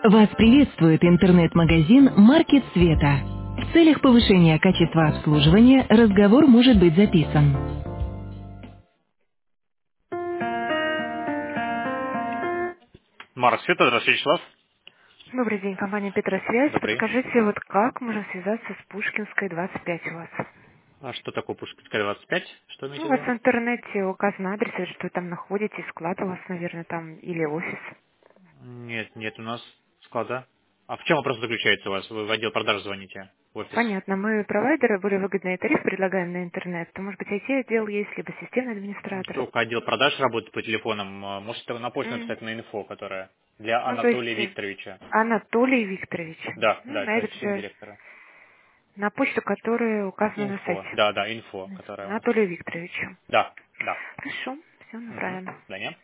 Вас приветствует интернет-магазин «Маркет Света». В целях повышения качества обслуживания разговор может быть записан. Марк Света, здравствуйте, Вячеслав. Добрый день, компания Петросвязь. Добрый. Подскажите, вот как можно связаться с Пушкинской 25 у вас? А что такое Пушкинская 25? Что Ну, имеете у в вас виду? в интернете указан адрес, что вы там находитесь, склад у вас, наверное, там, или офис. Нет, нет, у нас склада. А в чем вопрос заключается у вас? Вы в отдел продаж звоните, в офис? Понятно, мы провайдеры, более выгодный тариф предлагаем на интернет. То, может быть, IT-отдел есть, либо системный администратор. Только отдел продаж работает по телефонам. Можете на почту М. написать на инфо, которая для Ну, то есть, Анатолия Викторовича. Анатолий Викторович. Да, Ну, да, на это этот же, финдиректора. на почту, которая указана на Инфо, сайте. да, да, инфо, которая у нас. Анатолию Викторовичу. Да, да. Хорошо, все Угу. направим. Да, не?